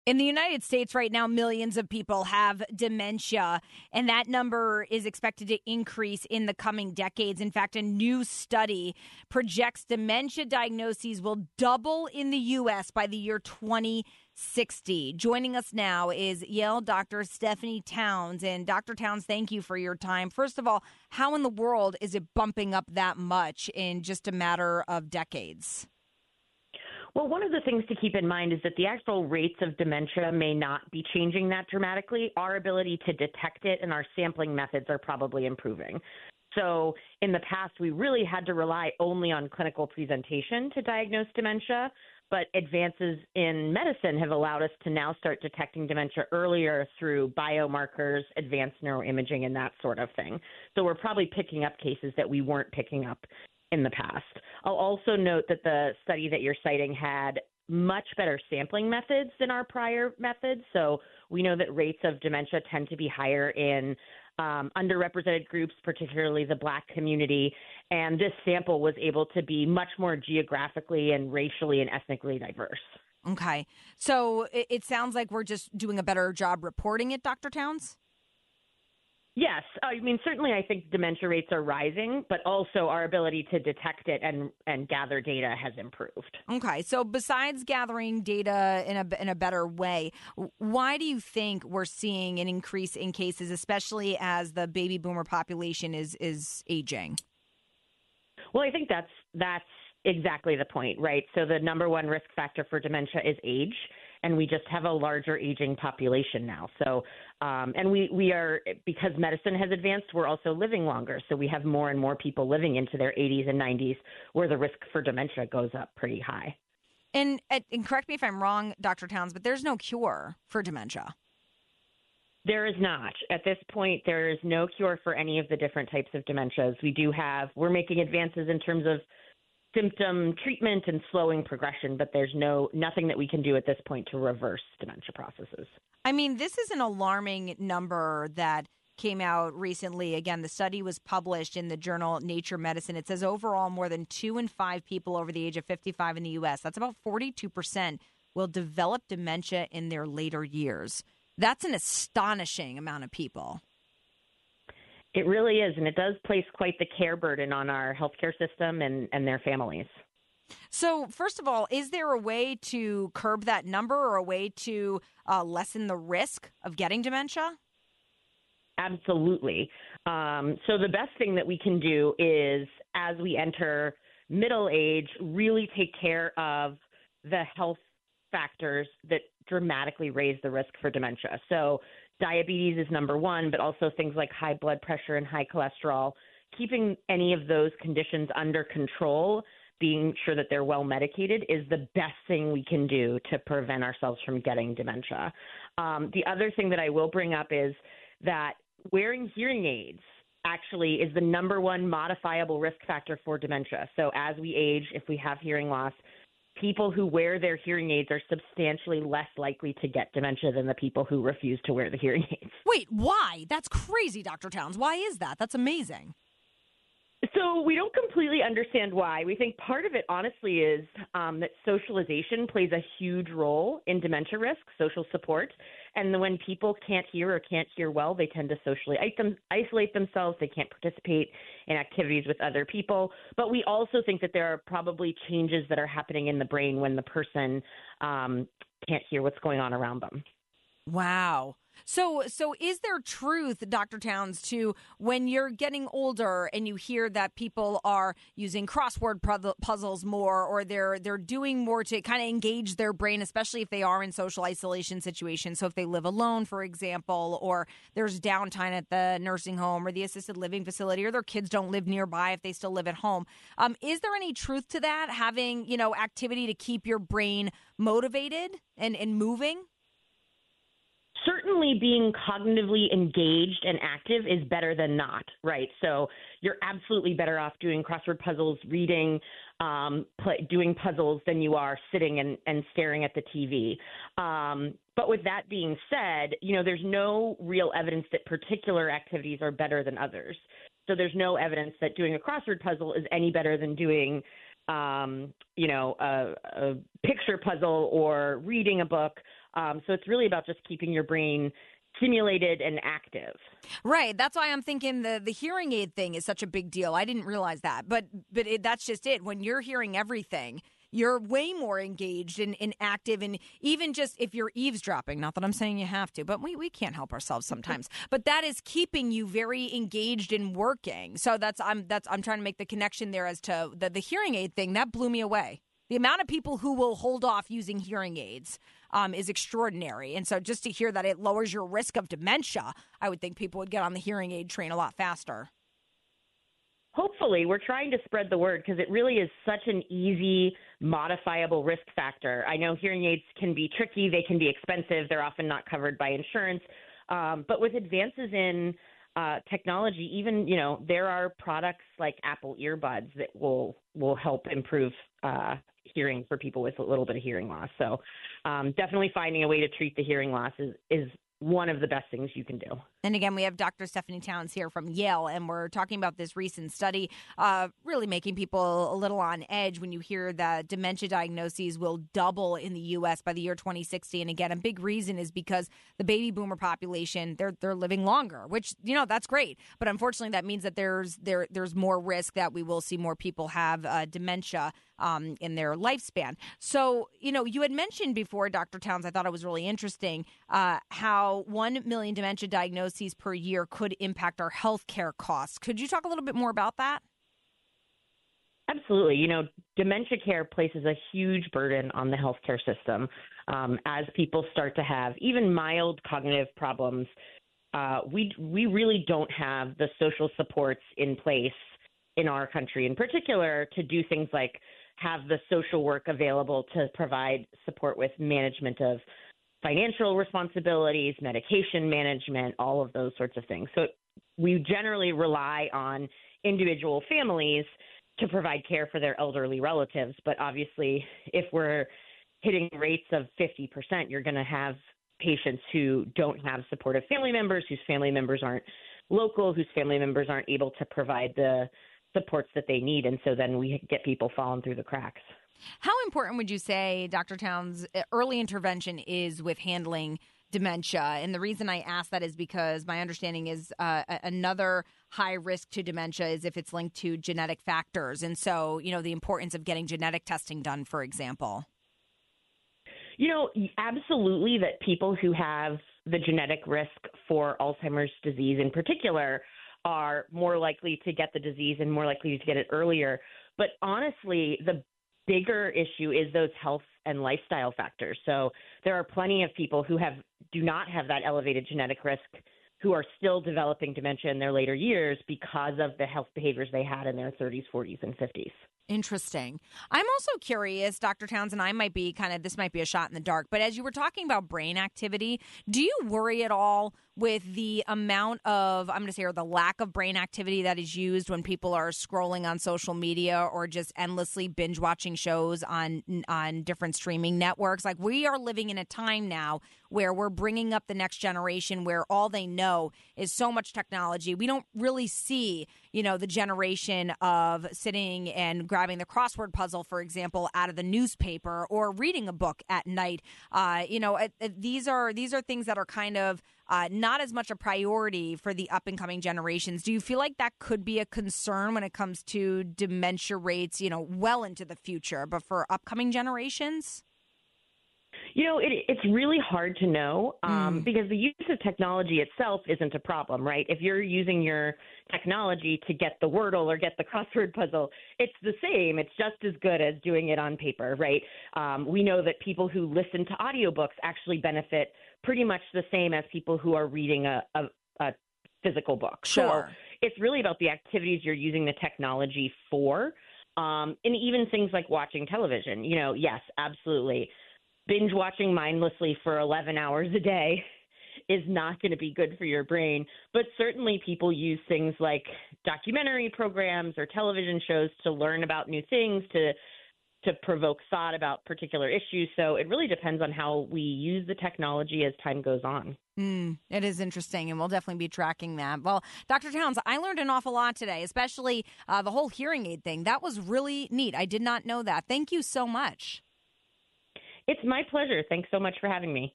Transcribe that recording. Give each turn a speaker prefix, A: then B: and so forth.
A: In the United States right now, millions of people have dementia, and that number is expected to increase in the coming decades. In fact, a new study projects dementia diagnoses will double in the U.S. by the year 2060. Joining us now is Yale Dr. Stephanie Towns. And Dr. Towns, thank you for your time. First of all, how in the world is it bumping up that much in just a matter of decades?
B: Well, one of the things to keep in mind is that the actual rates of dementia may not be changing that dramatically. Our ability to detect it and our sampling methods are probably improving. So in the past, we really had to rely only on clinical presentation to diagnose dementia, but advances in medicine have allowed us to now start detecting dementia earlier through biomarkers, advanced neuroimaging, and that sort of thing. So we're probably picking up cases that we weren't picking up in the past. I'll also note that the study that you're citing had much better sampling methods than our prior methods. So we know that rates of dementia tend to be higher in underrepresented groups, particularly the Black community. And this sample was able to be much more geographically and racially and ethnically diverse.
A: Okay. So it sounds like we're just doing a better job reporting it, Dr. Towns?
B: Yes. I mean, certainly I think dementia rates are rising, but also our ability to detect it and gather data has improved.
A: Okay. So besides gathering data in a better way, why do you think we're seeing an increase in cases, especially as the baby boomer population is aging?
B: Well, I think that's exactly the point, right? So the number one risk factor for dementia is age, and we just have a larger aging population now. So, and we are, because medicine has advanced, we're also living longer. So we have more and more people living into their 80s and 90s where the risk for dementia goes up pretty high.
A: And correct me if I'm wrong, Dr. Towns, but there's no cure for dementia.
B: There is not. At this point, there is no cure for any of the different types of dementias. We're making advances in terms of symptom treatment and slowing progression, but there's nothing that we can do at this point to reverse dementia processes.
A: I mean, this is an alarming number that came out recently. Again, the study was published in the journal Nature Medicine. It says overall more than 2 in 5 people over the age of 55 in the U.S., that's about 42%, will develop dementia in their later years. That's an astonishing amount of people.
B: It really is, and it does place quite the care burden on our healthcare system and their families.
A: So, first of all, is there a way to curb that number or a way to lessen the risk of getting dementia?
B: Absolutely. So the best thing that we can do is, as we enter middle age, really take care of the health factors that dramatically raise the risk for dementia. So diabetes is number one, but also things like high blood pressure and high cholesterol. Keeping any of those conditions under control, being sure that they're well medicated, is the best thing we can do to prevent ourselves from getting dementia. The other thing that I will bring up is that wearing hearing aids actually is the number one modifiable risk factor for dementia. So as we age, if we have hearing loss, people who wear their hearing aids are substantially less likely to get dementia than the people who refuse to wear the hearing aids.
A: Wait, why? That's crazy, Dr. Towns. Why is that? That's amazing.
B: So we don't completely understand why. We think part of it, honestly, is that socialization plays a huge role in dementia risk, social support. And when people can't hear or can't hear well, they tend to socially isolate themselves. They can't participate in activities with other people. But we also think that there are probably changes that are happening in the brain when the person can't hear what's going on around them.
A: Wow. So is there truth, Dr. Towns, to when you're getting older and you hear that people are using crossword puzzles more, or they're doing more to kind of engage their brain, especially if they are in social isolation situations? So if they live alone, for example, or there's downtime at the nursing home or the assisted living facility, or their kids don't live nearby if they still live at home. Is there any truth to that, having, activity to keep your brain motivated and moving?
B: Certainly being cognitively engaged and active is better than not, right? So you're absolutely better off doing crossword puzzles, reading, doing puzzles than you are sitting and staring at the TV. But with that being said, there's no real evidence that particular activities are better than others. So there's no evidence that doing a crossword puzzle is any better than doing, a picture puzzle or reading a book. So it's really about just keeping your brain stimulated and active.
A: Right. That's why I'm thinking the hearing aid thing is such a big deal. I didn't realize that. But that's just it. When you're hearing everything, you're way more engaged and active. And even just if you're eavesdropping, not that I'm saying you have to, but we can't help ourselves sometimes. But that is keeping you very engaged in working. So I'm trying to make the connection there as to the hearing aid thing. That blew me away. The amount of people who will hold off using hearing aids is extraordinary. And so just to hear that it lowers your risk of dementia, I would think people would get on the hearing aid train a lot faster.
B: Hopefully, we're trying to spread the word because it really is such an easy, modifiable risk factor. I know hearing aids can be tricky. They can be expensive. They're often not covered by insurance. But with advances in technology, even, there are products like Apple earbuds that will help improve hearing for people with a little bit of hearing loss. So definitely finding a way to treat the hearing loss is one of the best things you can do.
A: And again, we have Dr. Stephanie Towns here from Yale, and we're talking about this recent study really making people a little on edge when you hear that dementia diagnoses will double in the U.S. by the year 2060. And again, a big reason is because the baby boomer population, they're living longer, which, that's great. But unfortunately, that means that there's more risk that we will see more people have dementia in their lifespan. So, you had mentioned before, Dr. Towns, I thought it was really interesting, how 1 million dementia diagnoses per year could impact our health care costs. Could you talk a little bit more about that?
B: Absolutely. Dementia care places a huge burden on the healthcare system. As people start to have even mild cognitive problems, we really don't have the social supports in place in our country in particular to do things like have the social work available to provide support with management of financial responsibilities, medication management, all of those sorts of things. So we generally rely on individual families to provide care for their elderly relatives. But obviously, if we're hitting rates of 50%, you're going to have patients who don't have supportive family members, whose family members aren't local, whose family members aren't able to provide the supports that they need. And so then we get people falling through the cracks.
A: How important would you say, Dr. Towns, early intervention is with handling dementia? And the reason I ask that is because my understanding is another high risk to dementia is if it's linked to genetic factors. And so, the importance of getting genetic testing done, for example.
B: Absolutely that people who have the genetic risk for Alzheimer's disease in particular are more likely to get the disease and more likely to get it earlier. But honestly, the bigger issue is those health and lifestyle factors. So there are plenty of people who do not have that elevated genetic risk who are still developing dementia in their later years because of the health behaviors they had in their 30s, 40s, and 50s.
A: Interesting. I'm also curious, Dr. Towns, and this might be a shot in the dark, but as you were talking about brain activity, do you worry at all with the amount of, I'm going to say, or the lack of brain activity that is used when people are scrolling on social media or just endlessly binge watching shows on different streaming networks? Like, we are living in a time now where we're bringing up the next generation where all they know is so much technology. We don't really see, the generation of sitting and grabbing the crossword puzzle, for example, out of the newspaper or reading a book at night. These are things that are kind of not as much a priority for the up and coming generations. Do you feel like that could be a concern when it comes to dementia rates, well into the future, but for upcoming generations?
B: It's really hard to know because the use of technology itself isn't a problem, right? If you're using your technology to get the Wordle or get the crossword puzzle, it's the same. It's just as good as doing it on paper, right? We know that people who listen to audiobooks actually benefit pretty much the same as people who are reading a physical book.
A: Sure.
B: So it's really about the activities you're using the technology for, and even things like watching television. Yes, absolutely. Binge watching mindlessly for 11 hours a day is not going to be good for your brain. But certainly people use things like documentary programs or television shows to learn about new things, to provoke thought about particular issues. So it really depends on how we use the technology as time goes on.
A: It is interesting, and we'll definitely be tracking that. Well, Dr. Towns, I learned an awful lot today, especially the whole hearing aid thing. That was really neat. I did not know that. Thank you so much.
B: It's my pleasure. Thanks so much for having me.